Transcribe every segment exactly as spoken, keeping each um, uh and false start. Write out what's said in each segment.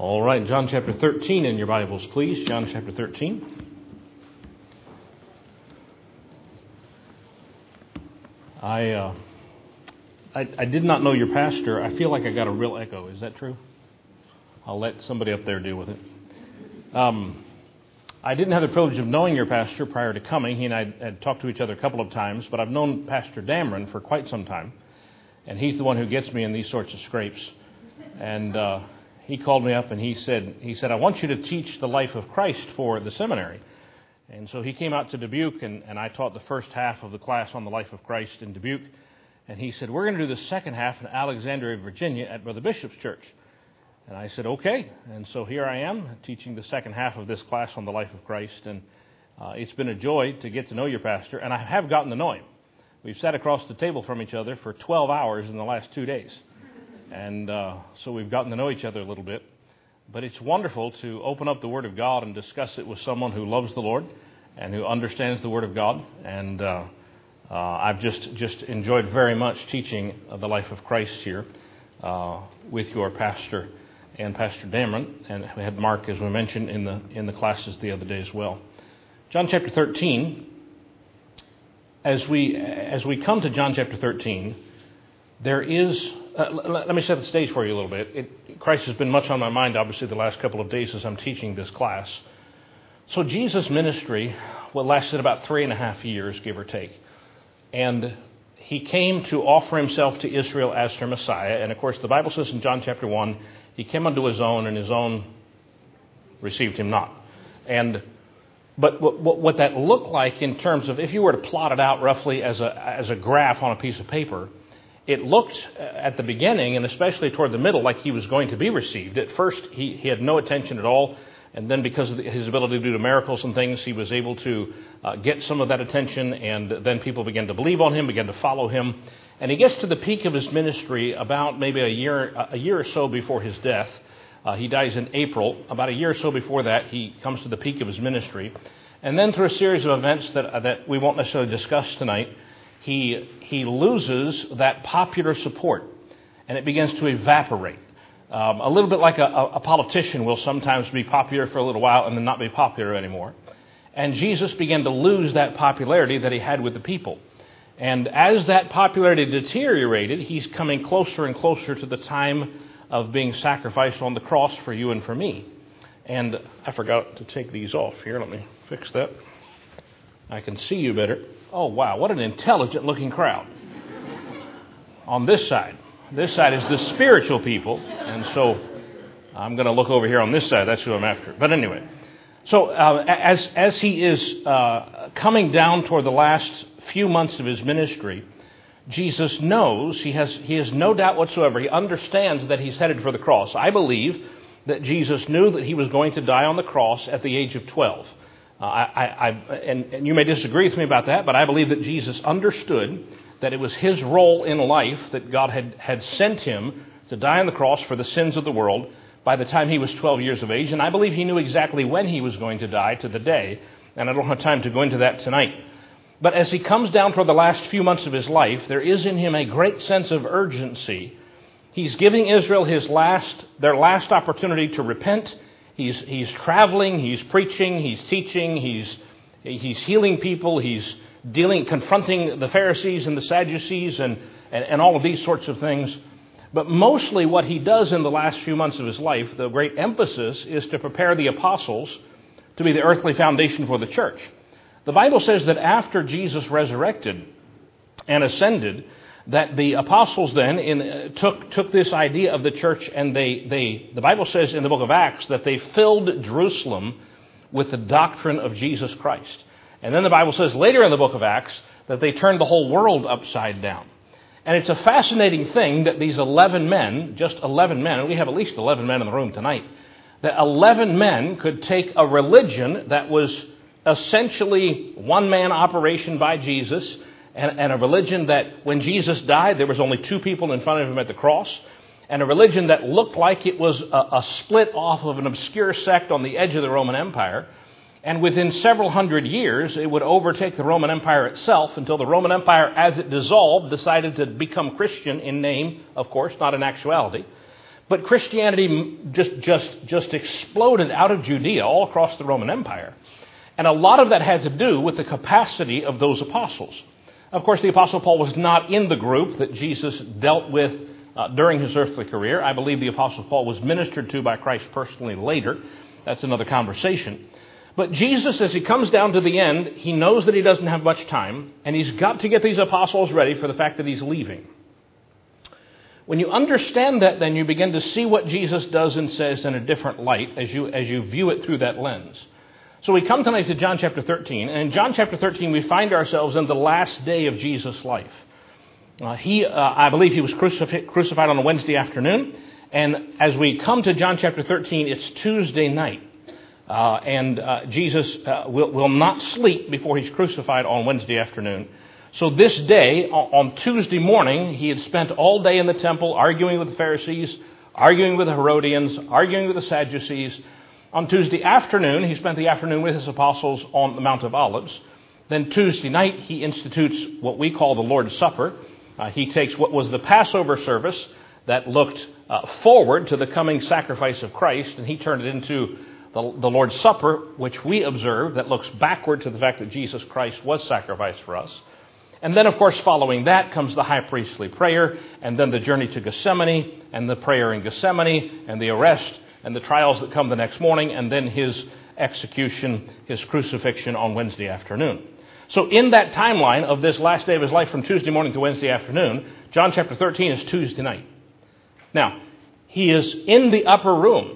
All right, John chapter thirteen in your Bibles, please. John chapter thirteen. I, uh, I I did not know your pastor. I feel like I got a real echo. Is that true? I'll let somebody up there deal with it. Um, I didn't have the privilege of knowing your pastor prior to coming. He and I had talked to each other a couple of times, but I've known Pastor Dameron for quite some time, and he's the one who gets me in these sorts of scrapes. And uh, he called me up and he said, he said, I want you to teach the life of Christ for the seminary. And so he came out to Dubuque, and, and I taught the first half of the class on the life of Christ in Dubuque. And he said, we're going to do the second half in Alexandria, Virginia at Brother Bishop's church. And I said, okay. And so here I am teaching the second half of this class on the life of Christ. And uh, it's been a joy to get to know your pastor. And I have gotten to know him. We've sat across the table from each other for twelve hours in the last two days. And uh, so we've gotten to know each other a little bit. But it's wonderful to open up the Word of God and discuss it with someone who loves the Lord and who understands the Word of God. And uh, uh, I've just, just enjoyed very much teaching the life of Christ here uh, with your pastor and Pastor Dameron. And we had Mark, as we mentioned, in the in the classes the other day as well. John chapter thirteen. As we as we come to John chapter thirteen, there is. Uh, let me set the stage for you a little bit. It, Christ has been much on my mind, obviously, the last couple of days as I'm teaching this class. So Jesus' ministry, well, lasted about three and a half years, give or take. And he came to offer himself to Israel as their Messiah. And, of course, the Bible says in John chapter one, he came unto his own, and his own received him not. And But what, what that looked like in terms of, if you were to plot it out roughly as a as a graph on a piece of paper, it looked at the beginning, and especially toward the middle, like he was going to be received. At first, he, he had no attention at all, and then because of his ability to do miracles and things, he was able to uh, get some of that attention, and then people began to believe on him, began to follow him. And he gets to the peak of his ministry about maybe a year a year or so before his death. Uh, he dies in April. About a year or so before that, he comes to the peak of his ministry. And then through a series of events that uh, that we won't necessarily discuss tonight, he he loses that popular support, and it begins to evaporate. Um, a little bit like a, a politician will sometimes be popular for a little while and then not be popular anymore. And Jesus began to lose that popularity that he had with the people. And as that popularity deteriorated, he's coming closer and closer to the time of being sacrificed on the cross for you and for me. And I forgot to take these off here. Let me fix that. I can see you better. Oh, wow, what an intelligent-looking crowd. On this side. This side is the spiritual people. And so I'm going to look over here on this side. That's who I'm after. But anyway. So uh, as, as he is uh, coming down toward the last few months of his ministry, Jesus knows, he has he has no doubt whatsoever, he understands that he's headed for the cross. I believe that Jesus knew that he was going to die on the cross at the age of twelve. Uh, I, I, and, and you may disagree with me about that, but I believe that Jesus understood that it was his role in life, that God had, had sent him to die on the cross for the sins of the world by the time he was twelve years of age. And I believe he knew exactly when he was going to die, to the day. And I don't have time to go into that tonight. But as he comes down toward the last few months of his life, there is in him a great sense of urgency. He's giving Israel his last, their last opportunity to repent. He's he's traveling, he's preaching, he's teaching, he's he's healing people, he's dealing, confronting the Pharisees and the Sadducees and, and, and all of these sorts of things. But mostly what he does in the last few months of his life, the great emphasis is to prepare the apostles to be the earthly foundation for the church. The Bible says that after Jesus resurrected and ascended, that the apostles then in, uh, took took this idea of the church, and they, they the Bible says in the book of Acts that they filled Jerusalem with the doctrine of Jesus Christ. And then the Bible says later in the book of Acts that they turned the whole world upside down. And it's a fascinating thing that these eleven men, just eleven men, and we have at least eleven men in the room tonight, that eleven men could take a religion that was essentially one-man operation by Jesus, and, and a religion that when Jesus died, there was only two people in front of him at the cross, and a religion that looked like it was a, a split off of an obscure sect on the edge of the Roman Empire. And within several hundred years, it would overtake the Roman Empire itself until the Roman Empire, as it dissolved, decided to become Christian in name, of course, not in actuality. But Christianity just, just, just exploded out of Judea all across the Roman Empire. And a lot of that had to do with the capacity of those apostles. Of course, the Apostle Paul was not in the group that Jesus dealt with uh, during his earthly career. I believe the Apostle Paul was ministered to by Christ personally later. That's another conversation. But Jesus, as he comes down to the end, he knows that he doesn't have much time, and he's got to get these apostles ready for the fact that he's leaving. When you understand that, then you begin to see what Jesus does and says in a different light as you, as you view it through that lens. So we come tonight to John chapter thirteen, and in John chapter thirteen we find ourselves in the last day of Jesus' life. Uh, he, uh, I believe he was crucif- crucified on a Wednesday afternoon, and as we come to John chapter thirteen, it's Tuesday night. Uh, and uh, Jesus uh, will, will not sleep before he's crucified on Wednesday afternoon. So this day, on Tuesday morning, he had spent all day in the temple arguing with the Pharisees, arguing with the Herodians, arguing with the Sadducees. On Tuesday afternoon, he spent the afternoon with his apostles on the Mount of Olives. Then Tuesday night, he institutes what we call the Lord's Supper. Uh, he takes what was the Passover service that looked uh, forward to the coming sacrifice of Christ, and he turned it into the, the Lord's Supper, which we observe, that looks backward to the fact that Jesus Christ was sacrificed for us. And then, of course, following that comes the high priestly prayer, and then the journey to Gethsemane, and the prayer in Gethsemane, and the arrest, and the trials that come the next morning, and then his execution, his crucifixion on Wednesday afternoon. So in that timeline of this last day of his life from Tuesday morning to Wednesday afternoon, John chapter thirteen is Tuesday night. Now, he is in the upper room,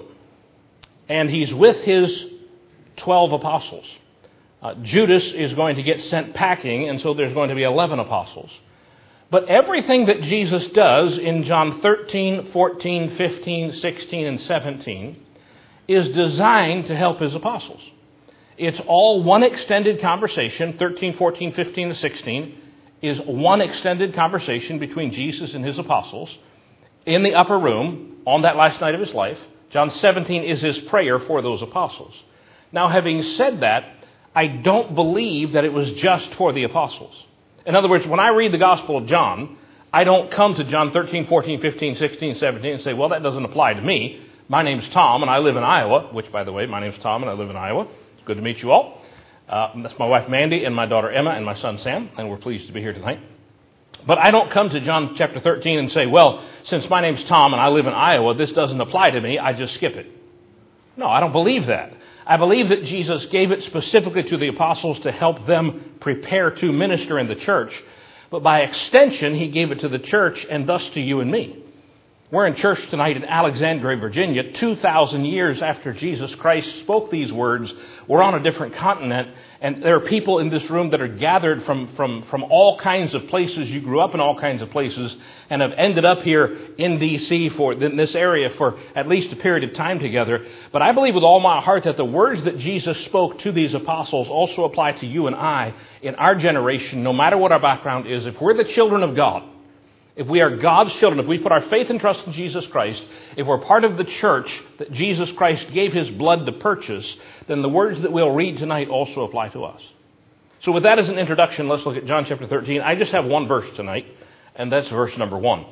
and he's with his twelve apostles. Uh, Judas is going to get sent packing, and so there's going to be eleven apostles. But everything that Jesus does in John thirteen, fourteen, fifteen, sixteen, and seventeen is designed to help his apostles. It's all one extended conversation. thirteen, fourteen, fifteen, and sixteen is one extended conversation between Jesus and his apostles in the upper room on that last night of his life. John seventeen is his prayer for those apostles. Now, having said that, I don't believe that it was just for the apostles. In other words, when I read the Gospel of John, I don't come to John thirteen, fourteen, fifteen, sixteen, seventeen and say, well, that doesn't apply to me. My name's Tom, and I live in Iowa, which, by the way, my name's Tom, and I live in Iowa. It's good to meet you all. Uh, that's my wife, Mandy, and my daughter, Emma, and my son, Sam, and we're pleased to be here tonight. But I don't come to John chapter thirteen and say, well, since my name's Tom and I live in Iowa, this doesn't apply to me. I just skip it. No, I don't believe that. I believe that Jesus gave it specifically to the apostles to help them prepare to minister in the church. But by extension, he gave it to the church and thus to you and me. We're in church tonight in Alexandria, Virginia, two thousand years after Jesus Christ spoke these words. We're on a different continent, and there are people in this room that are gathered from, from, from all kinds of places. You grew up in all kinds of places and have ended up here in D C for in this area for at least a period of time together. But I believe with all my heart that the words that Jesus spoke to these apostles also apply to you and I in our generation, no matter what our background is. If we're the children of God, if we are God's children, if we put our faith and trust in Jesus Christ, if we're part of the church that Jesus Christ gave his blood to purchase, then the words that we'll read tonight also apply to us. So with that as an introduction, let's look at John chapter thirteen. I just have one verse tonight, and that's verse number one.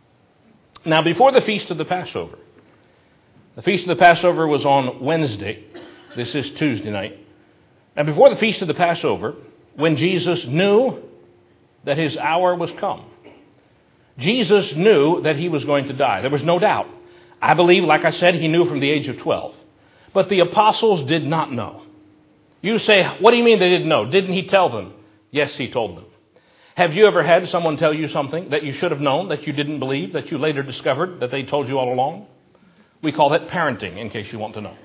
Now, before the feast of the Passover, the feast of the Passover was on Wednesday. This is Tuesday night. And before the feast of the Passover, when Jesus knew that his hour was come, Jesus knew that he was going to die. There was no doubt. I believe, like I said, he knew from the age of twelve. But the apostles did not know. You say, what do you mean they didn't know? Didn't he tell them? Yes, he told them. Have you ever had someone tell you something that you should have known, that you didn't believe, that you later discovered that they told you all along? We call that parenting, in case you want to know.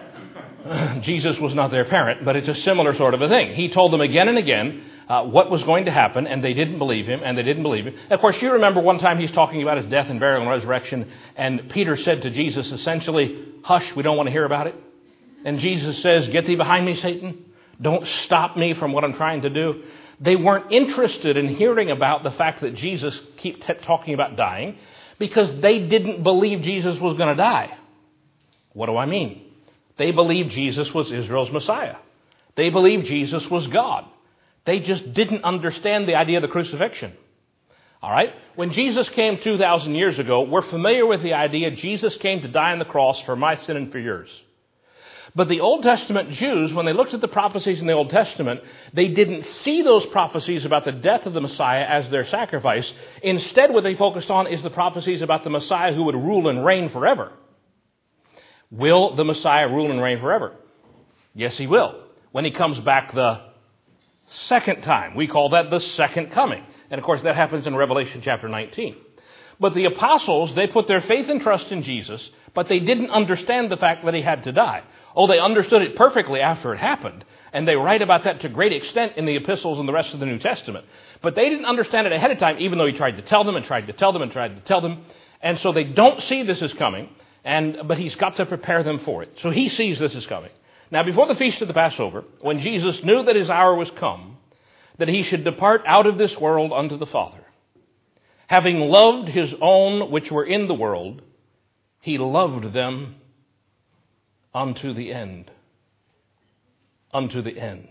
Jesus was not their parent, but it's a similar sort of a thing. He told them again and again uh, what was going to happen, and they didn't believe him, and they didn't believe him. Of course, you remember one time he's talking about his death and burial and resurrection, and Peter said to Jesus essentially, hush, we don't want to hear about it. And Jesus says, get thee behind me, Satan. Don't stop me from what I'm trying to do. They weren't interested in hearing about the fact that Jesus kept t- talking about dying because they didn't believe Jesus was going to die. What do I mean? They believed Jesus was Israel's Messiah. They believed Jesus was God. They just didn't understand the idea of the crucifixion. All right? When Jesus came two thousand years ago, we're familiar with the idea Jesus came to die on the cross for my sin and for yours. But the Old Testament Jews, when they looked at the prophecies in the Old Testament, they didn't see those prophecies about the death of the Messiah as their sacrifice. Instead, what they focused on is the prophecies about the Messiah who would rule and reign forever. Will the Messiah rule and reign forever? Yes, he will. When he comes back the second time. We call that the second coming. And of course, that happens in Revelation chapter nineteen. But the apostles, they put their faith and trust in Jesus, but they didn't understand the fact that he had to die. Oh, they understood it perfectly after it happened. And they write about that to great extent in the epistles and the rest of the New Testament. But they didn't understand it ahead of time, even though he tried to tell them and tried to tell them and tried to tell them. And so they don't see this is coming, and but he's got to prepare them for it. So he sees this is coming. Now, before the feast of the Passover, when Jesus knew that his hour was come, that he should depart out of this world unto the Father, having loved his own which were in the world, he loved them unto the end. Unto the end.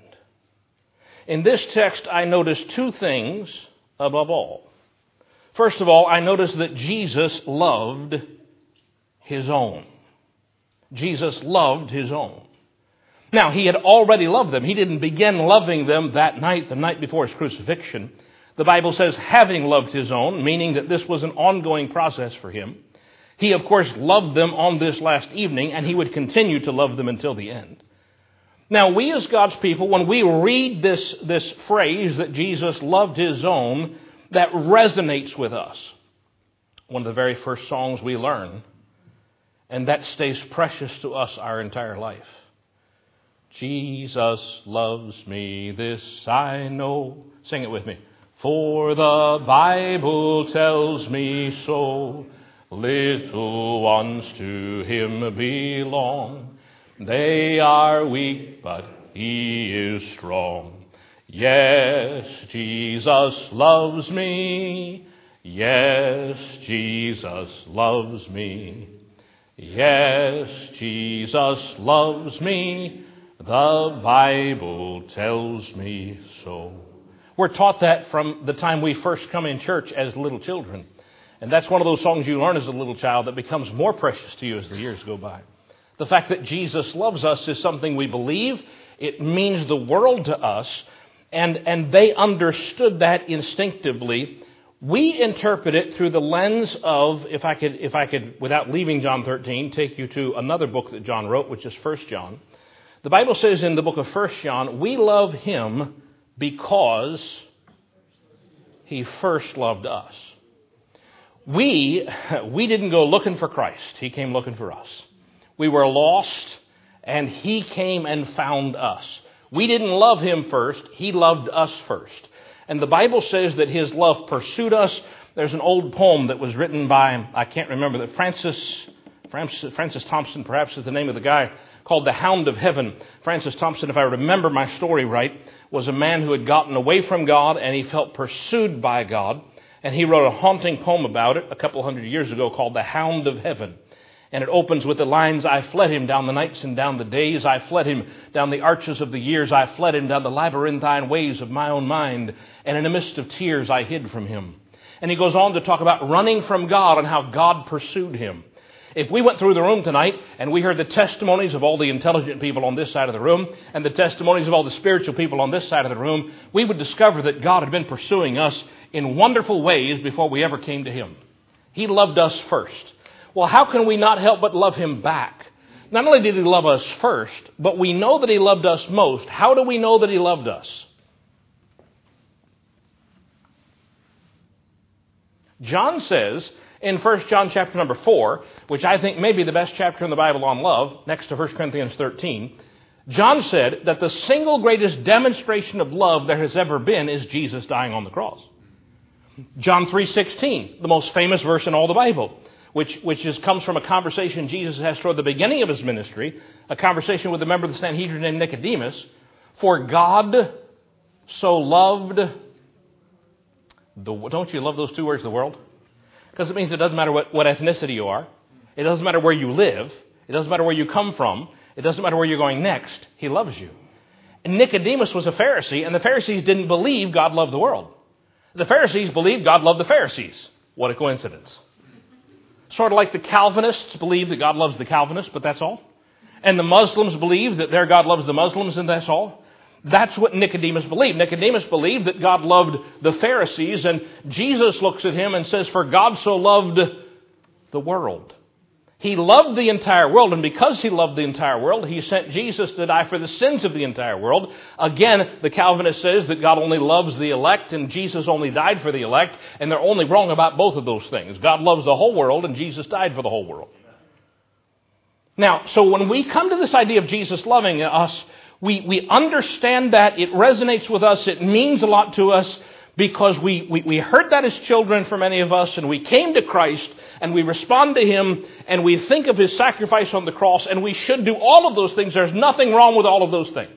In this text, I notice two things above all. First of all, I notice that Jesus loved his own. Jesus loved his own. Now, he had already loved them. He didn't begin loving them that night, the night before his crucifixion. The Bible says, having loved his own, meaning that this was an ongoing process for him. He, of course, loved them on this last evening, and he would continue to love them until the end. Now, we as God's people, when we read this, this phrase that Jesus loved his own, that resonates with us. One of the very first songs we learn, and that stays precious to us our entire life. Jesus loves me, this I know. Sing it with me. For the Bible tells me so. Little ones to him belong. They are weak, but he is strong. Yes, Jesus loves me. Yes, Jesus loves me. Yes, Jesus loves me. The Bible tells me so. We're taught that from the time we first come in church as little children. And that's one of those songs you learn as a little child that becomes more precious to you as the years go by. The fact that Jesus loves us is something we believe. It means the world to us. And, and they understood that instinctively. We interpret it through the lens of, if I could, if I could, without leaving John thirteen, take you to another book that John wrote, which is First John. The Bible says in the book of First John, we love him because he first loved us. We, we didn't go looking for Christ. He came looking for us. We were lost, and he came and found us. We didn't love him first. He loved us first. And the Bible says that his love pursued us. There's an old poem that was written by, I can't remember, that Francis, Francis, Francis Thompson, perhaps is the name of the guy, called The Hound of Heaven. Francis Thompson, if I remember my story right, was a man who had gotten away from God, and he felt pursued by God. And he wrote a haunting poem about it a couple hundred years ago called The Hound of Heaven. And it opens with the lines, I fled him down the nights and down the days. I fled him down the arches of the years. I fled him down the labyrinthine ways of my own mind. And in a mist of tears I hid from him. And he goes on to talk about running from God and how God pursued him. If we went through the room tonight and we heard the testimonies of all the intelligent people on this side of the room and the testimonies of all the spiritual people on this side of the room, we would discover that God had been pursuing us in wonderful ways before we ever came to him. He loved us first. Well, how can we not help but love him back? Not only did he love us first, but we know that he loved us most. How do we know that he loved us? John says in First John chapter number four, which I think may be the best chapter in the Bible on love, next to First Corinthians thirteen, John said that the single greatest demonstration of love there has ever been is Jesus dying on the cross. John three sixteen, the most famous verse in all the Bible, which, which is, comes from a conversation Jesus has toward the beginning of his ministry, a conversation with a member of the Sanhedrin named Nicodemus. For God so loved the, don't you love those two words, the world? Because it means it doesn't matter what, what ethnicity you are. It doesn't matter where you live. It doesn't matter where you come from. It doesn't matter where you're going next. He loves you. And Nicodemus was a Pharisee, and the Pharisees didn't believe God loved the world. The Pharisees believed God loved the Pharisees. What a coincidence. Sort of like the Calvinists believe that God loves the Calvinists, but that's all. And the Muslims believe that their God loves the Muslims, and that's all. That's what Nicodemus believed. Nicodemus believed that God loved the Pharisees, and Jesus looks at him and says, "For God so loved the world." He loved the entire world, and because he loved the entire world, he sent Jesus to die for the sins of the entire world. Again, the Calvinist says that God only loves the elect, and Jesus only died for the elect, and they're only wrong about both of those things. God loves the whole world, and Jesus died for the whole world. Now, so when we come to this idea of Jesus loving us, we, we understand that, it resonates with us, it means a lot to us, because we, we, we heard that as children for many of us, and we came to Christ, and we respond to Him, and we think of His sacrifice on the cross, and we should do all of those things. There's nothing wrong with all of those things.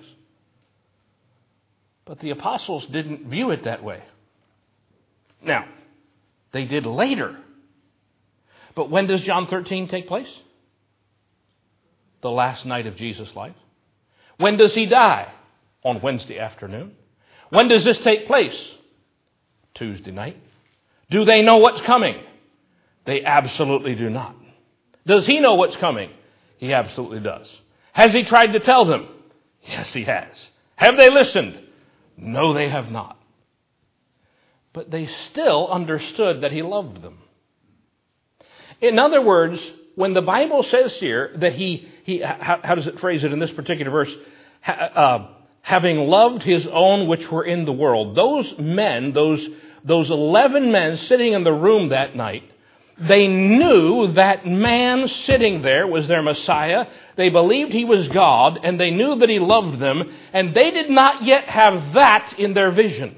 But the apostles didn't view it that way. Now, they did later. But when does John thirteen take place? The last night of Jesus' life. When does He die? On Wednesday afternoon. When does this take place? Tuesday night. Do they know what's coming? They absolutely do not. Does He know what's coming? He absolutely does. Has He tried to tell them? Yes, He has. Have they listened? No, they have not. But they still understood that He loved them. In other words, when the Bible says here that He, he how, how does it phrase it in this particular verse? Ha, uh, having loved His own which were in the world. Those men, those, those eleven men sitting in the room that night, they knew that man sitting there was their Messiah. They believed He was God, and they knew that He loved them, and they did not yet have that in their vision.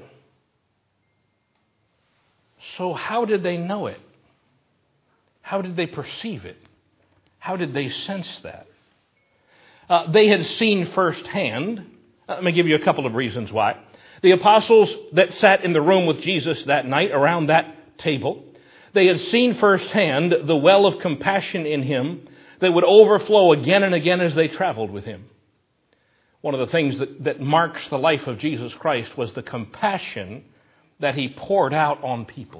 So how did they know it? How did they perceive it? How did they sense that? Uh, they had seen firsthand. Uh, let me give you a couple of reasons why. The apostles that sat in the room with Jesus that night around that table, they had seen firsthand the well of compassion in Him that would overflow again and again as they traveled with Him. One of the things that, that marks the life of Jesus Christ was the compassion that He poured out on people.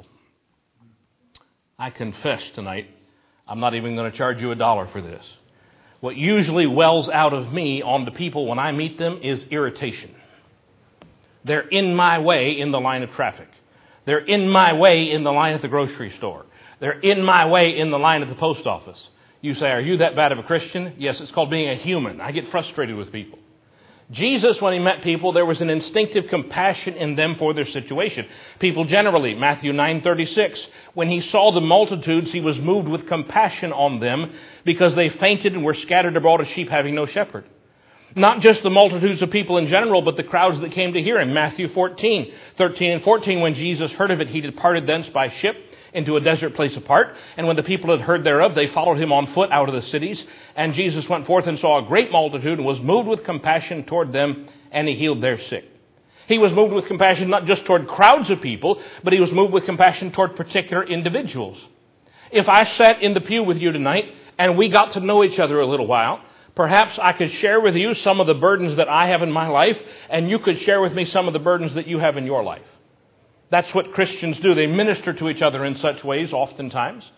I confess tonight, I'm not even going to charge you a dollar for this. What usually wells out of me on the people when I meet them is irritation. They're in my way in the line of traffic. They're in my way in the line at the grocery store. They're in my way in the line at the post office. You say, are you that bad of a Christian? Yes, it's called being a human. I get frustrated with people. Jesus, when He met people, there was an instinctive compassion in them for their situation. People generally, Matthew nine thirty-six, when He saw the multitudes, He was moved with compassion on them because they fainted and were scattered abroad as sheep having no shepherd. Not just the multitudes of people in general, but the crowds that came to hear Him. Matthew fourteen, thirteen and fourteen, when Jesus heard of it, He departed thence by ship into a desert place apart. And when the people had heard thereof, they followed Him on foot out of the cities. And Jesus went forth and saw a great multitude and was moved with compassion toward them, and He healed their sick. He was moved with compassion not just toward crowds of people, but He was moved with compassion toward particular individuals. If I sat in the pew with you tonight and we got to know each other a little while, perhaps I could share with you some of the burdens that I have in my life, and you could share with me some of the burdens that you have in your life. That's what Christians do. They minister to each other in such ways oftentimes.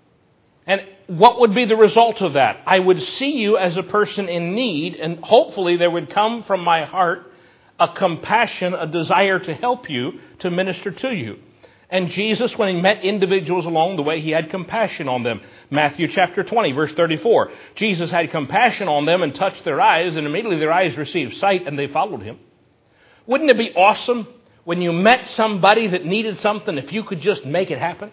And what would be the result of that? I would see you as a person in need, and hopefully there would come from my heart a compassion, a desire to help you, to minister to you. And Jesus, when He met individuals along the way, He had compassion on them. Matthew chapter twenty, verse thirty-four. Jesus had compassion on them and touched their eyes, and immediately their eyes received sight, and they followed Him. Wouldn't it be awesome when you met somebody that needed something, if you could just make it happen?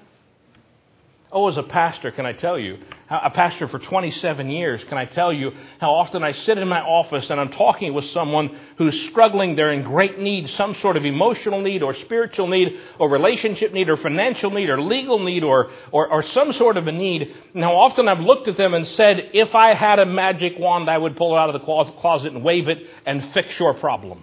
Oh, as a pastor, can I tell you, a pastor for twenty-seven years, can I tell you how often I sit in my office and I'm talking with someone who's struggling, they're in great need, some sort of emotional need or spiritual need or relationship need or financial need or legal need or, or, or some sort of a need. And how often I've looked at them and said, if I had a magic wand, I would pull it out of the closet and wave it and fix your problem.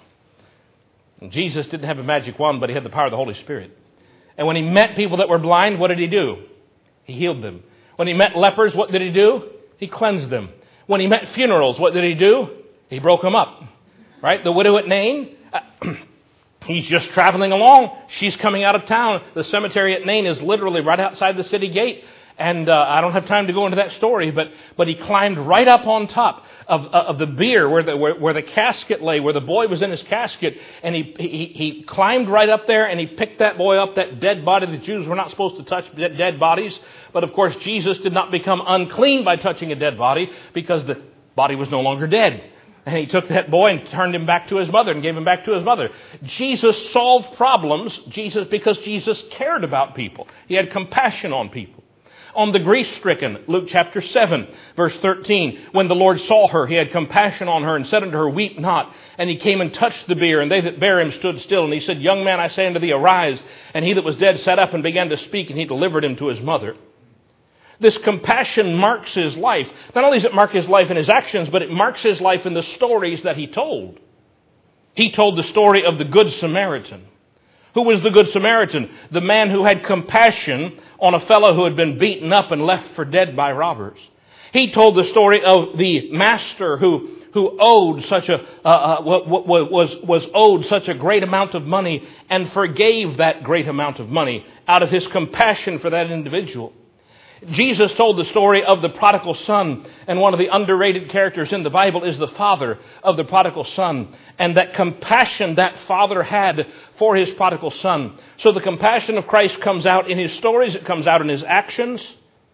And Jesus didn't have a magic wand, but He had the power of the Holy Spirit. And when He met people that were blind, what did He do? He healed them. When He met lepers, what did He do? He cleansed them. When He met funerals, what did He do? He broke them up. Right? The widow at Nain, uh, He's just traveling along. She's coming out of town. The cemetery at Nain is literally right outside the city gate. And uh, I don't have time to go into that story, but but he climbed right up on top of of the bier where the where, where the casket lay, where the boy was in his casket, and he, he he climbed right up there and he picked that boy up, that dead body. The Jews were not supposed to touch dead bodies, but of course Jesus did not become unclean by touching a dead body because the body was no longer dead. And he took that boy and turned him back to his mother and gave him back to his mother. Jesus solved problems Jesus because Jesus cared about people. He had compassion on people. On the grief-stricken, Luke chapter seven, verse thirteen, when the Lord saw her, he had compassion on her and said unto her, weep not. And he came and touched the bier, and they that bare him stood still. And he said, young man, I say unto thee, arise. And he that was dead sat up and began to speak, and he delivered him to his mother. This compassion marks his life. Not only does it mark his life in his actions, but it marks his life in the stories that he told. He told the story of the Good Samaritan. Who was the Good Samaritan? The man who had compassion on a fellow who had been beaten up and left for dead by robbers. He told the story of the master who who owed such a uh, uh, was was owed such a great amount of money and forgave that great amount of money out of his compassion for that individual. Jesus told the story of the prodigal son, and one of the underrated characters in the Bible is the father of the prodigal son, and that compassion that father had for his prodigal son. So the compassion of Christ comes out in his stories, it comes out in his actions.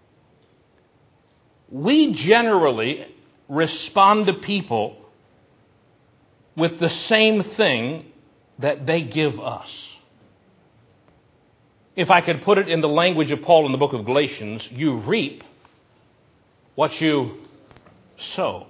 We generally respond to people with the same thing that they give us. If I could put it in the language of Paul in the book of Galatians, you reap what you sow.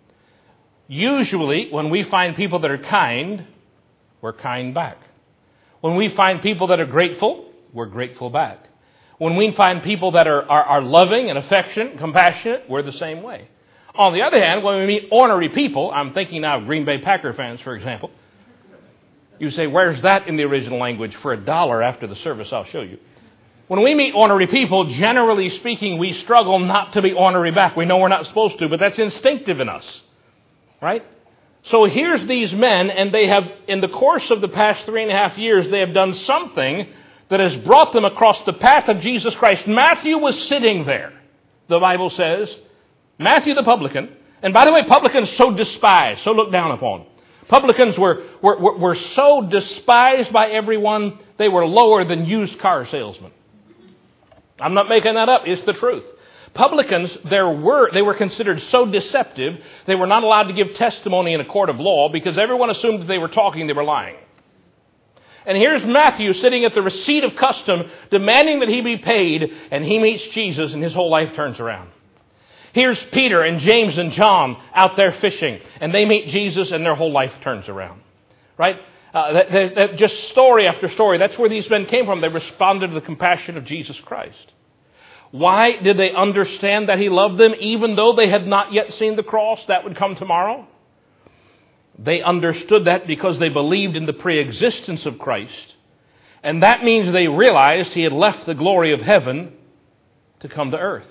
Usually, when we find people that are kind, we're kind back. When we find people that are grateful, we're grateful back. When we find people that are, are, are loving and affectionate, compassionate, we're the same way. On the other hand, when we meet ornery people, I'm thinking now of Green Bay Packer fans, for example. You say, where's that in the original language? For a dollar after the service, I'll show you. When we meet ornery people, generally speaking, we struggle not to be ornery back. We know we're not supposed to, but that's instinctive in us. Right? So here's these men, and they have, in the course of the past three and a half years, they have done something that has brought them across the path of Jesus Christ. Matthew was sitting there, the Bible says. Matthew the publican. And by the way, publicans so despised, so looked down upon. Publicans were, were, were so despised by everyone, they were lower than used car salesmen. I'm not making that up. It's the truth. Publicans, there were, they were considered so deceptive, they were not allowed to give testimony in a court of law because everyone assumed that they were talking, they were lying. And here's Matthew sitting at the receipt of custom, demanding that he be paid, and he meets Jesus and his whole life turns around. Here's Peter and James and John out there fishing, and they meet Jesus and their whole life turns around. Right? Uh, that, that, that just story after story, that's where these men came from. They responded to the compassion of Jesus Christ. Why did they understand that he loved them even though they had not yet seen the cross that would come tomorrow? They understood that because they believed in the preexistence of Christ. And that means they realized he had left the glory of heaven to come to earth.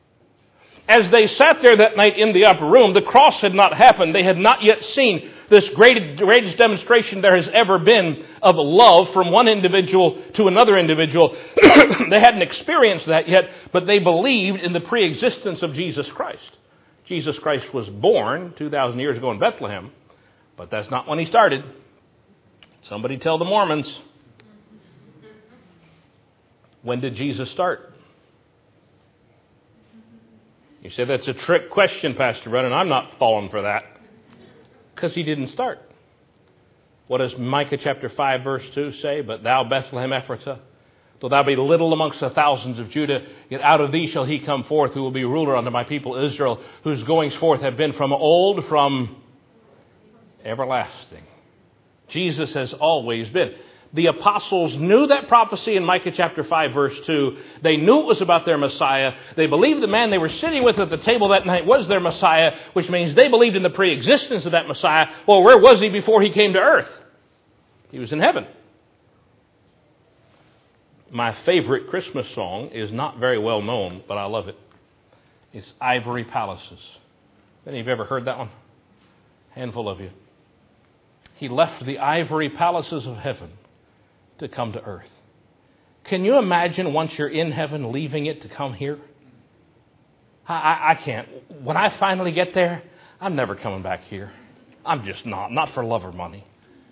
As they sat there that night in the upper room, the cross had not happened. They had not yet seen this great, greatest demonstration there has ever been of love from one individual to another individual. They hadn't experienced that yet, but they believed in the preexistence of Jesus Christ. Jesus Christ was born two thousand years ago in Bethlehem, but that's not when he started. Somebody tell the Mormons. When did Jesus start? You say, that's a trick question, Pastor Brennan. I'm not falling for that. Because he didn't start. What does Micah chapter five verse two say? But thou, Bethlehem Ephratah, though thou be little amongst the thousands of Judah, yet out of thee shall he come forth, who will be ruler unto my people Israel, whose goings forth have been from old, from everlasting. Jesus has always been. The apostles knew that prophecy in Micah chapter five verse two. They knew it was about their Messiah. They believed the man they were sitting with at the table that night was their Messiah, which means they believed in the preexistence of that Messiah. Well, where was he before he came to earth? He was in heaven. My favorite Christmas song is not very well known, but I love it. It's Ivory Palaces. Any of you ever heard that one? Handful of you. He left the ivory palaces of heaven to come to earth. Can you imagine once you're in heaven leaving it to come here? I, I, I can't. When I finally get there, I'm never coming back here. I'm just not. Not for love or money.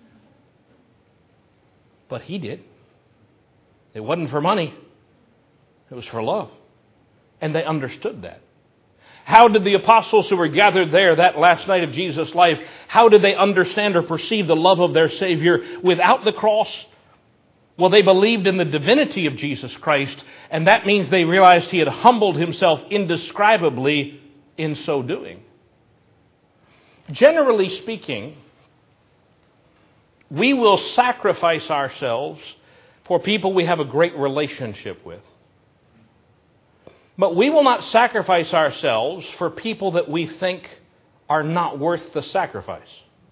But he did. It wasn't for money. It was for love. And they understood that. How did the apostles who were gathered there that last night of Jesus' life, how did they understand or perceive the love of their Savior without the cross? Well, they believed in the divinity of Jesus Christ, and that means they realized He had humbled Himself indescribably in so doing. Generally speaking, we will sacrifice ourselves for people we have a great relationship with. But we will not sacrifice ourselves for people that we think are not worth the sacrifice.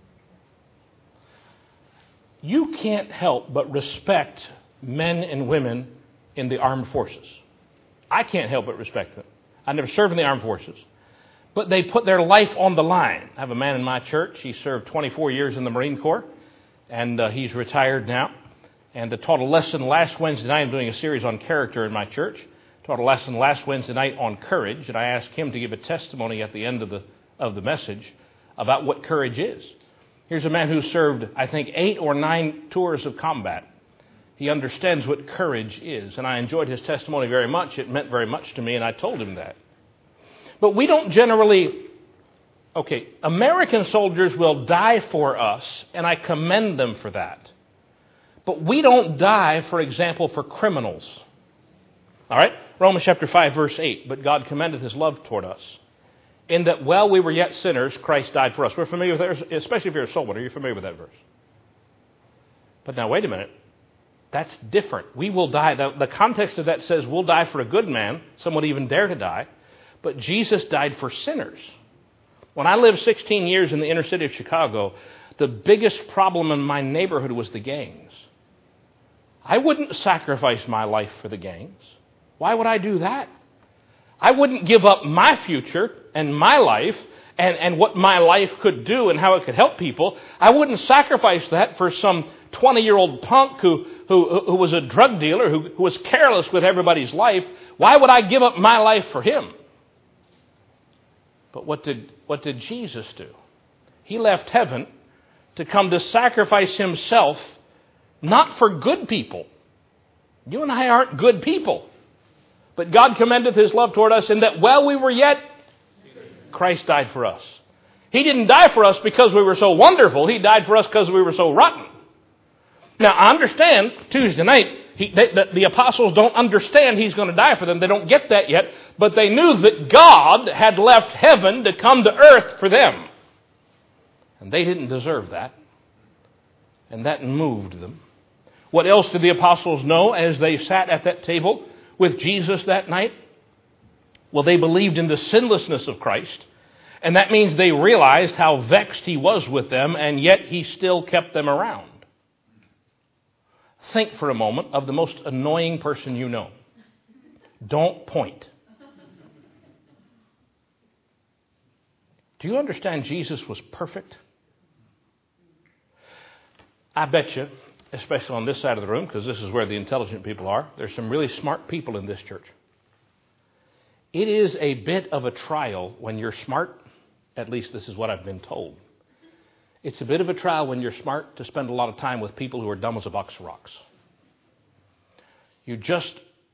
You can't help but respect men and women in the armed forces. I can't help but respect them. I never served in the armed forces. But they put their life on the line. I have a man in my church. He served twenty-four years in the Marine Corps. And uh, he's retired now. And I taught a lesson last Wednesday night. I'm doing a series on character in my church. Taught a lesson last Wednesday night on courage, and I asked him to give a testimony at the end of the of the message about what courage is. Here's a man who served, I think, eight or nine tours of combat. He understands what courage is, and I enjoyed his testimony very much. It meant very much to me, and I told him that. But we don't generally... Okay, American soldiers will die for us, and I commend them for that. But we don't die, for example, for criminals. All right? Romans chapter five, verse eight. But God commendeth His love toward us, in that while we were yet sinners, Christ died for us. We're familiar with that, especially if you're a soul winner. You're familiar with that verse. But now, wait a minute. That's different. We will die. The, the context of that says we'll die for a good man. Some would even dare to die. But Jesus died for sinners. When I lived sixteen years in the inner city of Chicago, the biggest problem in my neighborhood was the gangs. I wouldn't sacrifice my life for the gangs. Why would I do that? I wouldn't give up my future and my life and, and what my life could do and how it could help people. I wouldn't sacrifice that for some twenty-year-old punk who, who, who was a drug dealer, who, who was careless with everybody's life. Why would I give up my life for him? But what did, what did Jesus do? He left heaven to come to sacrifice Himself, not for good people. You and I aren't good people. But God commendeth His love toward us in that while we were yet, Christ died for us. He didn't die for us because we were so wonderful. He died for us because we were so rotten. Now, I understand Tuesday night, he, they, the, the apostles don't understand He's going to die for them. They don't get that yet. But they knew that God had left heaven to come to earth for them. And they didn't deserve that. And that moved them. What else did the apostles know as they sat at that table with Jesus that night? Well, they believed in the sinlessness of Christ, and that means they realized how vexed He was with them, and yet He still kept them around. Think for a moment of the most annoying person you know. Don't point. Do you understand Jesus was perfect? I bet you, especially on this side of the room, because this is where the intelligent people are, there's some really smart people in this church. It is a bit of a trial when you're smart. At least this is what I've been told. It's a bit of a trial when you're smart to spend a lot of time with people who are dumb as a box of rocks. You just...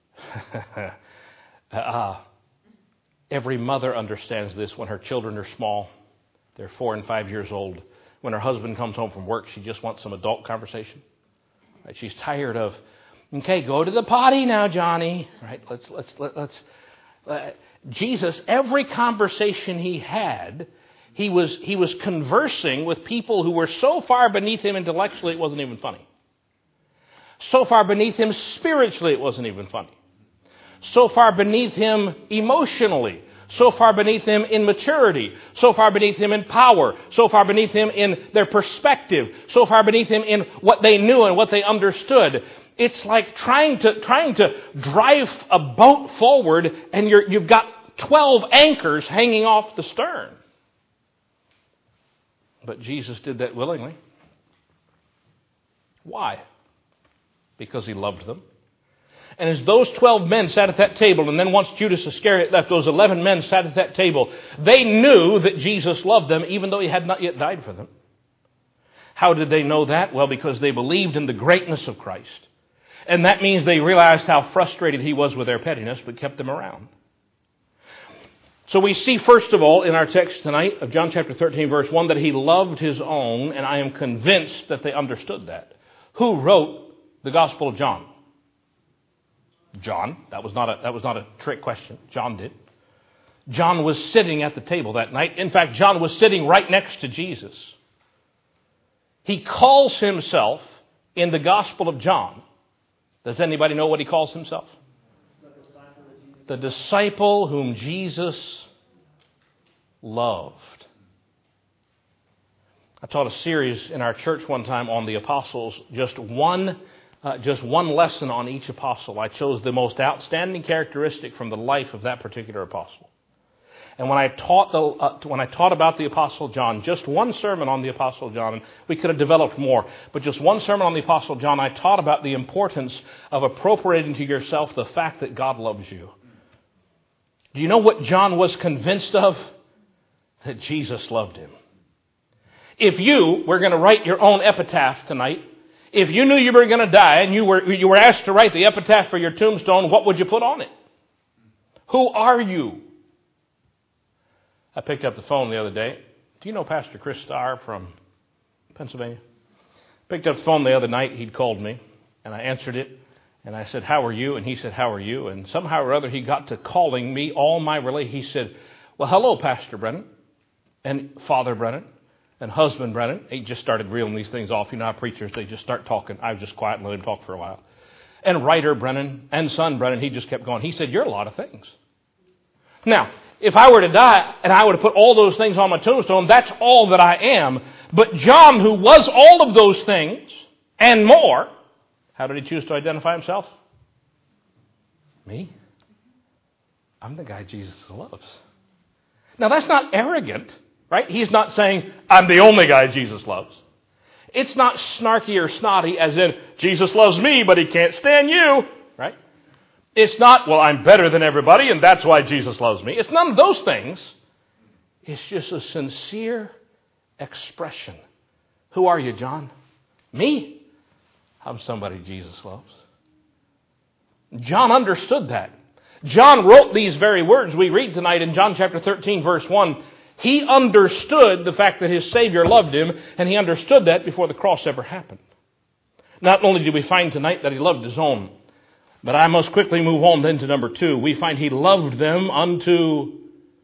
uh, every mother understands this when her children are small. They're four and five years old. When her husband comes home from work, she just wants some adult conversation. Right? She's tired of, okay, go to the potty now, Johnny. Right? Let's let's let, let's. Uh, Jesus, every conversation he had, he was he was conversing with people who were so far beneath him intellectually it wasn't even funny. So far beneath him spiritually it wasn't even funny. So far beneath him emotionally. So far beneath him in maturity, so far beneath him in power, so far beneath him in their perspective, so far beneath him in what they knew and what they understood. It's like trying to trying to drive a boat forward and you're, you've got twelve anchors hanging off the stern. But Jesus did that willingly. Why? Because he loved them. And as those twelve men sat at that table, and then once Judas Iscariot left, those eleven men sat at that table, they knew that Jesus loved them, even though he had not yet died for them. How did they know that? Well, because they believed in the greatness of Christ. And that means they realized how frustrated he was with their pettiness, but kept them around. So we see, first of all, in our text tonight of John chapter thirteen, verse one, that he loved his own, and I am convinced that they understood that. Who wrote the Gospel of John? John. That was not a, that was not a trick question. John did. John was sitting at the table that night. In fact, John was sitting right next to Jesus. He calls himself in the Gospel of John. Does anybody know what he calls himself? The disciple whom Jesus loved. I taught a series in our church one time on the apostles, just one uh, just one lesson on each apostle. I chose the most outstanding characteristic from the life of that particular apostle. And when I taught the uh, when I taught about the Apostle John, just one sermon on the Apostle John, and we could have developed more, but just one sermon on the Apostle John, I taught about the importance of appropriating to yourself the fact that God loves you. Do you know what John was convinced of? That Jesus loved him. If you were going to write your own epitaph tonight, if you knew you were going to die and you were you were asked to write the epitaph for your tombstone, what would you put on it? Who are you? I picked up the phone the other day. Do you know Pastor Chris Starr from Pennsylvania? Picked up the phone the other night. He'd called me, and I answered it. And I said, how are you? And he said, how are you? And somehow or other, he got to calling me all my relate. He said, well, hello, Pastor Brennan, and Father Brennan, and Husband Brennan. He just started reeling these things off. You know how preachers, they just start talking. I was just quiet and let him talk for a while. And Writer Brennan, and Son Brennan. He just kept going. He said, you're a lot of things. Now, if I were to die and I were to put all those things on my tombstone, that's all that I am. But John, who was all of those things and more, how did he choose to identify himself? Me? I'm the guy Jesus loves. Now, that's not arrogant, right? He's not saying, I'm the only guy Jesus loves. It's not snarky or snotty as in, Jesus loves me, but he can't stand you, right? It's not, well, I'm better than everybody, and that's why Jesus loves me. It's none of those things. It's just a sincere expression. Who are you, John? Me? I'm somebody Jesus loves. John understood that. John wrote these very words we read tonight in John chapter thirteen, verse one. He understood the fact that his Savior loved him, and he understood that before the cross ever happened. Not only do we find tonight that he loved his own, but I must quickly move on then to number two. We find he loved them unto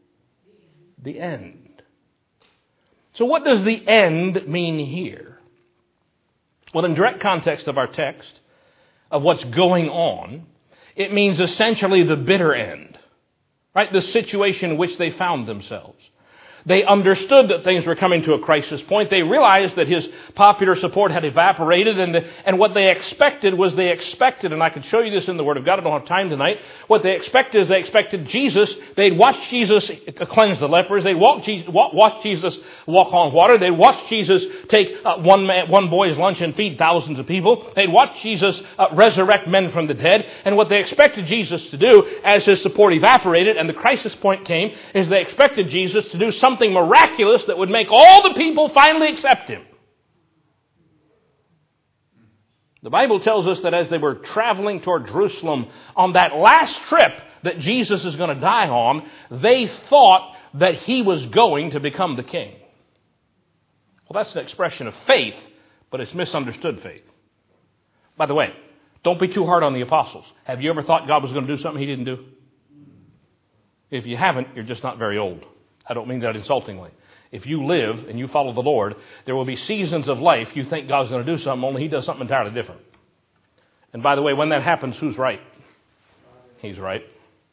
the end. So what does the end mean here? Well, in direct context of our text, of what's going on, it means essentially the bitter end, right? The situation in which they found themselves. They understood that things were coming to a crisis point. They realized that his popular support had evaporated, and, the, and what they expected was they expected, and I can show you this in the Word of God, I don't have time tonight. What they expected is they expected Jesus, they'd watch Jesus cleanse the lepers, they'd walk Jesus, walk, watch Jesus walk on water, they'd watch Jesus take uh, one, man, one boy's lunch and feed thousands of people, they'd watch Jesus uh, resurrect men from the dead, and what they expected Jesus to do as his support evaporated and the crisis point came is they expected Jesus to do something Something miraculous that would make all the people finally accept him. The Bible tells us that as they were traveling toward Jerusalem on that last trip that Jesus is going to die on, they thought that he was going to become the king. Well, that's an expression of faith, but it's misunderstood faith. By the way, don't be too hard on the apostles. Have you ever thought God was going to do something he didn't do? If you haven't, you're just not very old. I don't mean that insultingly. If you live and you follow the Lord, there will be seasons of life you think God's going to do something, only he does something entirely different. And by the way, when that happens, who's right? He's right.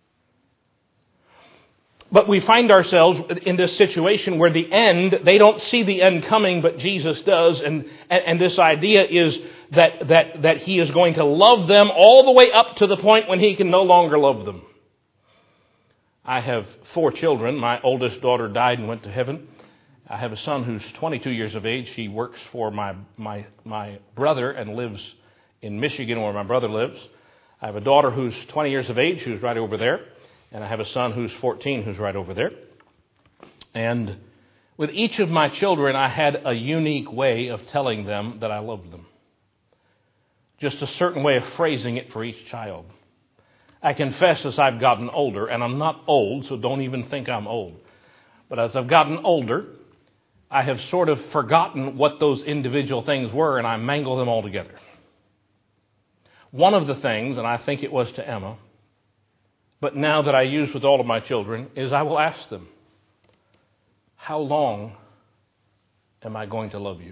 But we find ourselves in this situation where the end, they don't see the end coming, but Jesus does. And, and, and this idea is that, that, that he is going to love them all the way up to the point when he can no longer love them. I have four children. My oldest daughter died and went to heaven. I have a son who's twenty-two years of age. He works for my, my, my brother and lives in Michigan where my brother lives. I have a daughter who's twenty years of age who's right over there. And I have a son who's fourteen who's right over there. And with each of my children, I had a unique way of telling them that I loved them. Just a certain way of phrasing it for each child. I confess as I've gotten older, and I'm not old, so don't even think I'm old. But as I've gotten older, I have sort of forgotten what those individual things were, and I mangle them all together. One of the things, and I think it was to Emma, but now that I use with all of my children, is I will ask them, how long am I going to love you?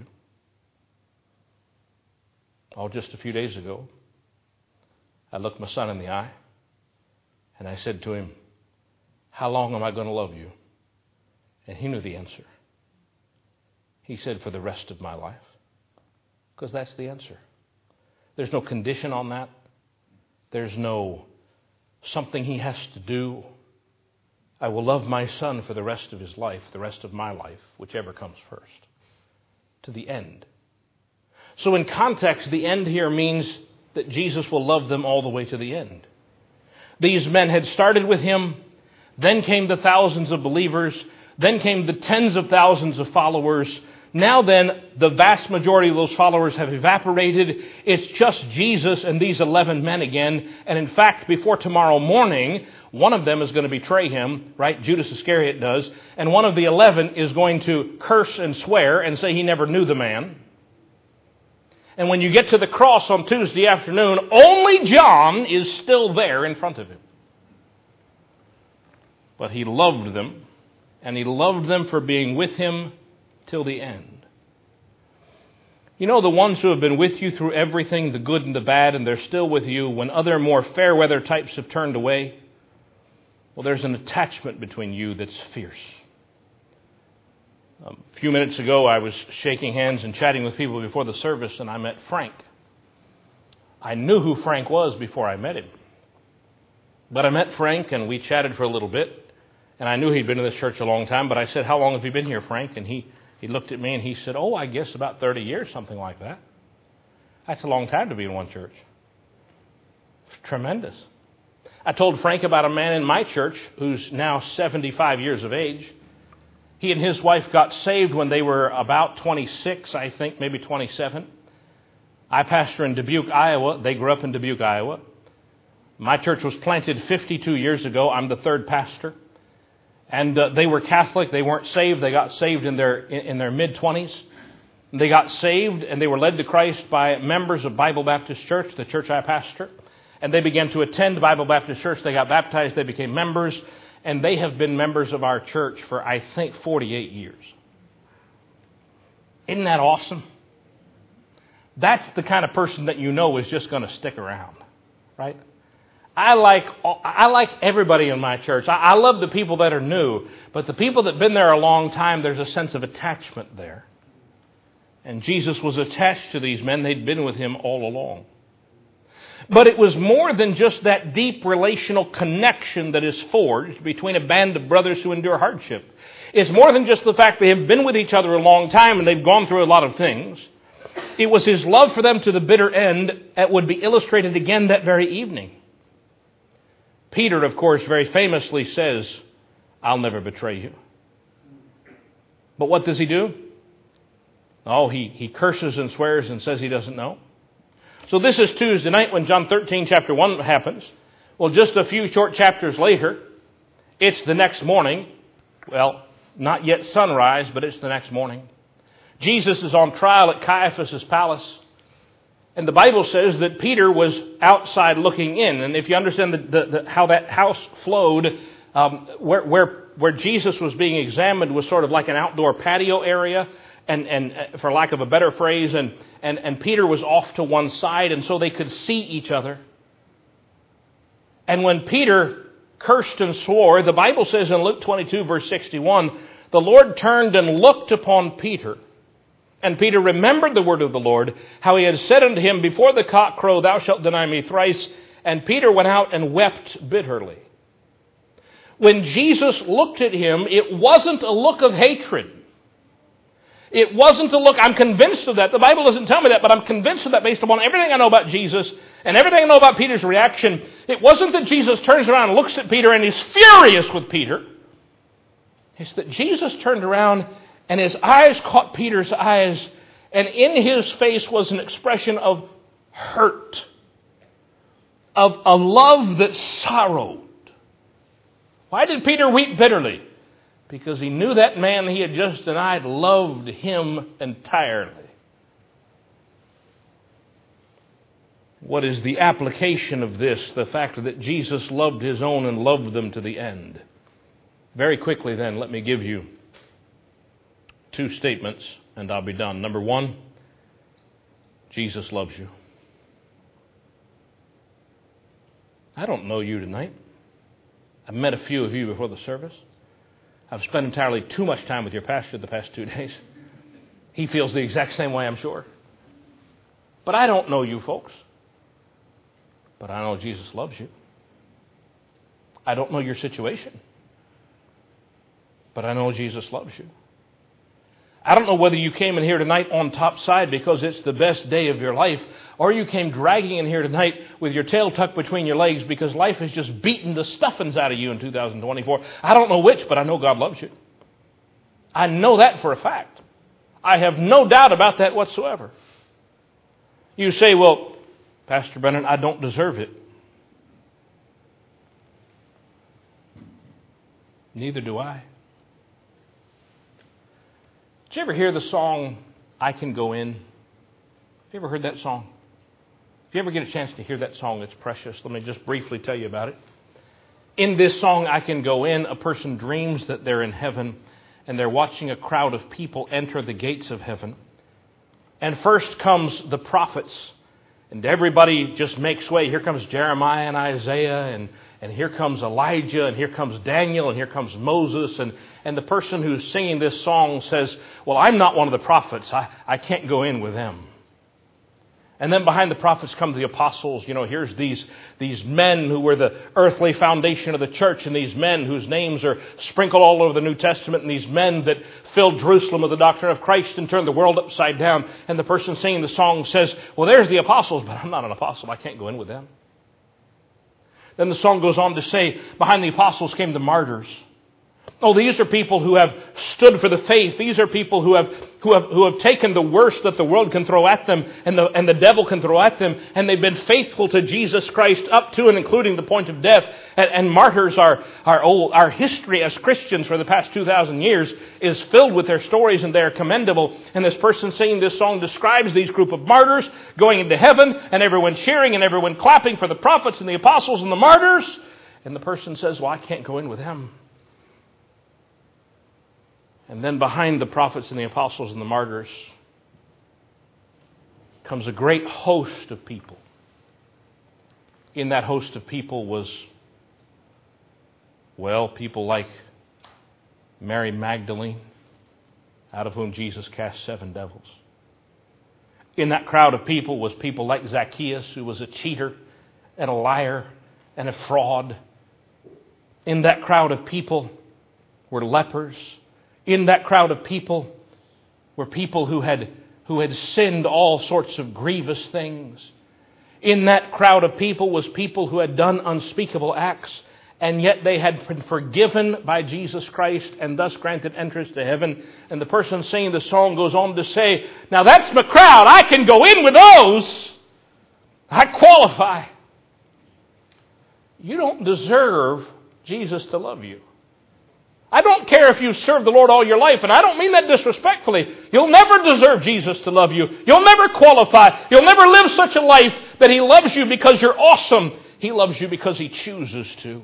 Oh, just a few days ago, I looked my son in the eye, and I said to him, how long am I going to love you? And he knew the answer. He said, for the rest of my life. Because that's the answer. There's no condition on that. There's no something he has to do. I will love my son for the rest of his life, the rest of my life, whichever comes first. To the end. So in context, the end here means that Jesus will love them all the way to the end. These men had started with him, then came the thousands of believers, then came the tens of thousands of followers. Now then, the vast majority of those followers have evaporated. It's just Jesus and these eleven men again. And in fact, before tomorrow morning, one of them is going to betray him, right? Judas Iscariot does. And one of the eleven is going to curse and swear and say he never knew the man. And when you get to the cross on Tuesday afternoon, only John is still there in front of him. But he loved them, and he loved them for being with him till the end. You know, the ones who have been with you through everything, the good and the bad, and they're still with you when other more fair weather types have turned away, well, there's an attachment between you that's fierce. A few minutes ago, I was shaking hands and chatting with people before the service, and I met Frank. I knew who Frank was before I met him. But I met Frank, and we chatted for a little bit, and I knew he'd been in this church a long time, but I said, how long have you been here, Frank? And he, he looked at me, and he said, oh, I guess about thirty years, something like that. That's a long time to be in one church. It's tremendous. I told Frank about a man in my church who's now seventy-five years of age. He and his wife got saved when they were about twenty-six, I think, maybe twenty-seven. I pastor in Dubuque, Iowa. They grew up in Dubuque, Iowa. My church was planted fifty-two years ago. I'm the third pastor. And uh, they were Catholic. They weren't saved. They got saved in their in, in their mid-twenties. They got saved and they were led to Christ by members of Bible Baptist Church, the church I pastor. And they began to attend Bible Baptist Church. They got baptized. They became members. And they have been members of our church for, I think, forty-eight years. Isn't that awesome? That's the kind of person that you know is just going to stick around, right? I like I like everybody in my church. I, I love the people that are new. But the people that have been there a long time, there's a sense of attachment there. And Jesus was attached to these men. They'd been with him all along. But it was more than just that deep relational connection that is forged between a band of brothers who endure hardship. It's more than just the fact they have been with each other a long time and they've gone through a lot of things. It was his love for them to the bitter end that would be illustrated again that very evening. Peter, of course, very famously says, I'll never betray you. But what does he do? Oh, he, he curses and swears and says he doesn't know. So this is Tuesday night when John thirteen chapter one happens. Well, just a few short chapters later, it's the next morning. Well, not yet sunrise, but it's the next morning. Jesus is on trial at Caiaphas' palace. And the Bible says that Peter was outside looking in. And if you understand the, the, the, how that house flowed, um, where, where, where Jesus was being examined was sort of like an outdoor patio area. And, and for lack of a better phrase, and, and, and Peter was off to one side, and so they could see each other. And when Peter cursed and swore, the Bible says in Luke twenty-two, verse sixty-one, the Lord turned and looked upon Peter. And Peter remembered the word of the Lord, how he had said unto him, before the cock crow, thou shalt deny me thrice. And Peter went out and wept bitterly. When Jesus looked at him, it wasn't a look of hatred. It wasn't to look, I'm convinced of that. The Bible doesn't tell me that, but I'm convinced of that based upon everything I know about Jesus and everything I know about Peter's reaction. It wasn't that Jesus turns around and looks at Peter and he's furious with Peter. It's that Jesus turned around and his eyes caught Peter's eyes, and in his face was an expression of hurt, of a love that sorrowed. Why did Peter weep bitterly? Because he knew that man he had just denied loved him entirely. What is the application of this? The fact that Jesus loved his own and loved them to the end. Very quickly then, let me give you two statements and I'll be done. Number one, Jesus loves you. I don't know you tonight. I've met a few of you before the service. I've spent entirely too much time with your pastor the past two days. He feels the exact same way, I'm sure. But I don't know you folks. But I know Jesus loves you. I don't know your situation. But I know Jesus loves you. I don't know whether you came in here tonight on top side because it's the best day of your life, or you came dragging in here tonight with your tail tucked between your legs because life has just beaten the stuffings out of you in two thousand twenty-four. I don't know which, but I know God loves you. I know that for a fact. I have no doubt about that whatsoever. You say, well, Pastor Brennan, I don't deserve it. Neither do I. Did you ever hear the song, I Can Go In? Have you ever heard that song? If you ever get a chance to hear that song, it's precious. Let me just briefly tell you about it. In this song, I Can Go In, a person dreams that they're in heaven and they're watching a crowd of people enter the gates of heaven. And first comes the prophets, and everybody just makes way. Here comes Jeremiah and Isaiah, and And here comes Elijah, and here comes Daniel, and here comes Moses. And, and the person who's singing this song says, well, I'm not one of the prophets. I, I can't go in with them. And then behind the prophets come the apostles. You know, here's these, these men who were the earthly foundation of the church, and these men whose names are sprinkled all over the New Testament, and these men that filled Jerusalem with the doctrine of Christ and turned the world upside down. And the person singing the song says, well, there's the apostles, but I'm not an apostle. I can't go in with them. Then the song goes on to say, behind the apostles came the martyrs. Oh, these are people who have stood for the faith. These are people who have who have who have taken the worst that the world can throw at them and the and the devil can throw at them, and they've been faithful to Jesus Christ up to and including the point of death. And, and martyrs are our old our history as Christians for the past two thousand years is filled with their stories, and they are commendable. And this person singing this song describes these group of martyrs going into heaven, and everyone cheering and everyone clapping for the prophets and the apostles and the martyrs. And the person says, well, I can't go in with them. And then behind the prophets and the apostles and the martyrs comes a great host of people. In that host of people was, well, people like Mary Magdalene, out of whom Jesus cast seven devils. In that crowd of people was people like Zacchaeus, who was a cheater and a liar and a fraud. In that crowd of people were lepers. In that crowd of people were people who had who had sinned all sorts of grievous things. In that crowd of people was people who had done unspeakable acts, and yet they had been forgiven by Jesus Christ and thus granted entrance to heaven. And the person singing the song goes on to say, now that's my crowd. I can go in with those. I qualify. You don't deserve Jesus to love you. I don't care if you've served the Lord all your life, and I don't mean that disrespectfully. You'll never deserve Jesus to love you. You'll never qualify. You'll never live such a life that He loves you because you're awesome. He loves you because He chooses to.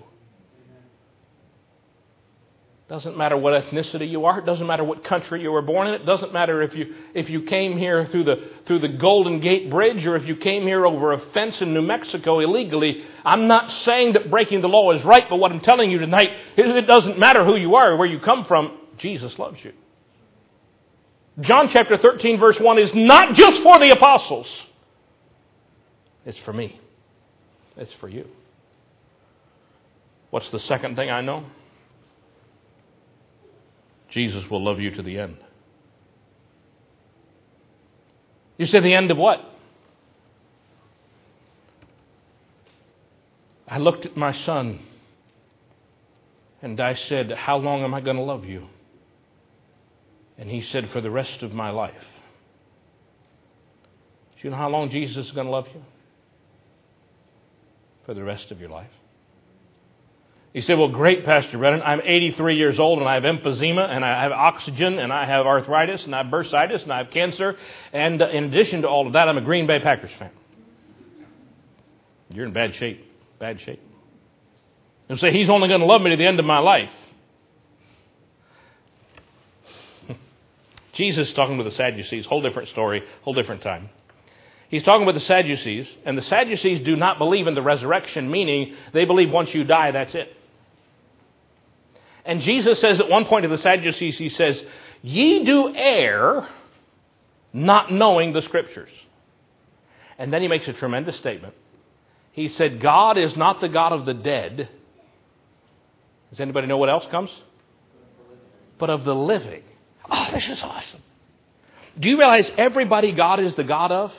Doesn't matter what ethnicity you are. It doesn't matter what country you were born in. It doesn't matter if you if you came here through the through the Golden Gate Bridge or if you came here over a fence in New Mexico illegally. I'm not saying that breaking the law is right, but what I'm telling you tonight is it doesn't matter who you are or where you come from. Jesus loves you. John chapter thirteen verse one is not just for the apostles. It's for me. It's for you. What's the second thing I know? Jesus will love you to the end. You say, the end of what? I looked at my son and I said, how long am I going to love you? And he said, for the rest of my life. Do you know how long Jesus is going to love you? For the rest of your life. He said, well, great, Pastor Brennan. I'm eighty-three years old and I have emphysema and I have oxygen and I have arthritis and I have bursitis and I have cancer. And in addition to all of that, I'm a Green Bay Packers fan. You're in bad shape. Bad shape. And say, he's only going to love me to the end of my life. Jesus is talking with the Sadducees. Whole different story. Whole different time. He's talking with the Sadducees. And the Sadducees do not believe in the resurrection, meaning they believe once you die, that's it. And Jesus says at one point to the Sadducees, he says, ye do err, not knowing the Scriptures. And then he makes a tremendous statement. He said, God is not the God of the dead. Does anybody know what else comes? But of the living. Oh, this is awesome. Do you realize everybody God is the God of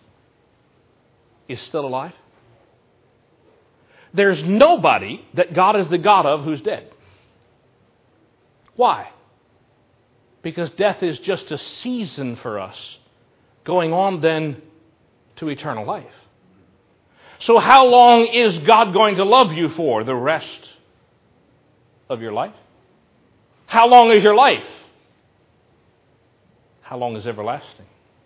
is still alive? There's nobody that God is the God of who's dead. Why? Because death is just a season for us, going on then to eternal life. So how long is God going to love you for? The rest of your life? How long is your life? How long is everlasting?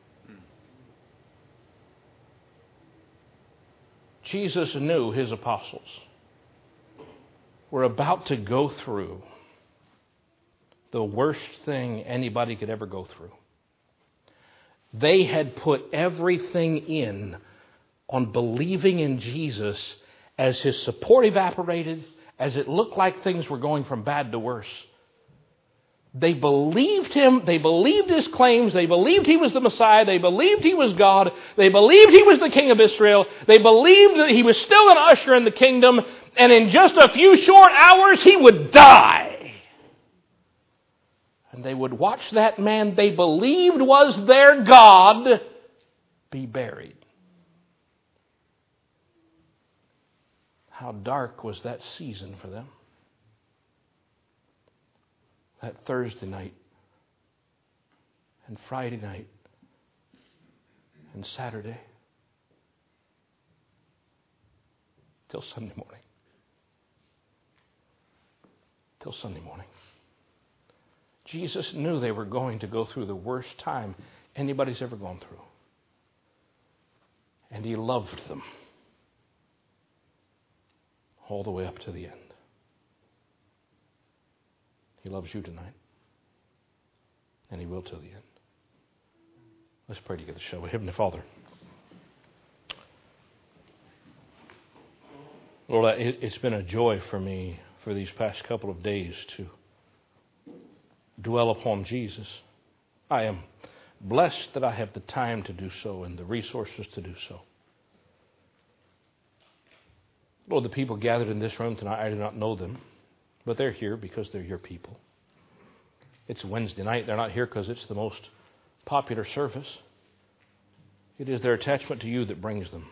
Jesus knew his apostles were about to go through the worst thing anybody could ever go through. They had put everything in on believing in Jesus as his support evaporated, as it looked like things were going from bad to worse. They believed him. They believed his claims. They believed he was the Messiah. They believed he was God. They believed he was the King of Israel. They believed that he was still an usher in the kingdom. And in just a few short hours, he would die. And they would watch that man they believed was their God be buried. How dark was that season for them? That Thursday night and Friday night and Saturday till Sunday morning. Till Sunday morning. Jesus knew they were going to go through the worst time anybody's ever gone through. And he loved them all the way up to the end. He loves you tonight. And he will till the end. Let's pray together, shall we? Heavenly Father, Lord, it's been a joy for me for these past couple of days to dwell upon Jesus. I am blessed that I have the time to do so and the resources to do so. Lord, the people gathered in this room tonight, I do not know them, but they're here because they're your people. It's Wednesday night. They're not here because it's the most popular service. It is their attachment to you that brings them.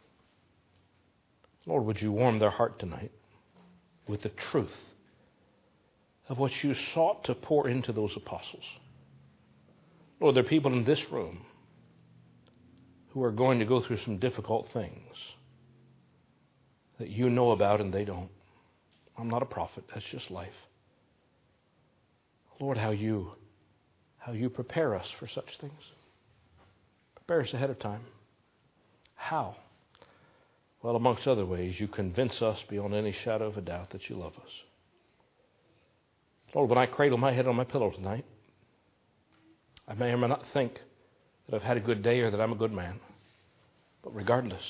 Lord, would you warm their heart tonight with the truth of what you sought to pour into those apostles. Lord, there are people in this room who are going to go through some difficult things that you know about and they don't. I'm not a prophet. That's just life. Lord, how you, how you prepare us for such things. Prepare us ahead of time. How? Well, amongst other ways, you convince us beyond any shadow of a doubt that you love us. Lord, when I cradle my head on my pillow tonight, I may or may not think that I've had a good day or that I'm a good man. But regardless,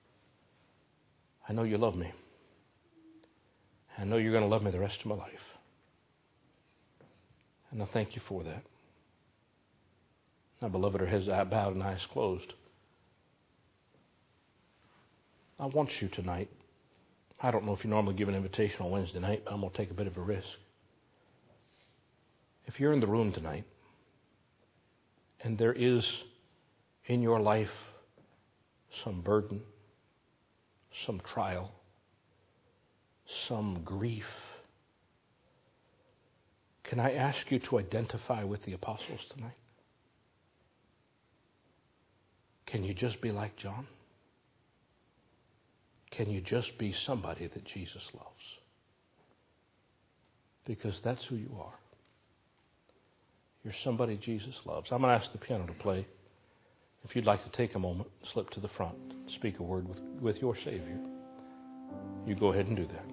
I know you love me. I know you're going to love me the rest of my life. And I thank you for that. Now, beloved, our heads bowed and eyes closed. I want you tonight. I don't know if you normally give an invitation on Wednesday night, but I'm going to take a bit of a risk. If you're in the room tonight and there is in your life some burden, some trial, some grief, can I ask you to identify with the apostles tonight? Can you just be like John? Can you just be somebody that Jesus loves? Because that's who you are. You're somebody Jesus loves. I'm going to ask the piano to play. If you'd like to take a moment, slip to the front, speak a word with, with your Savior, you go ahead and do that.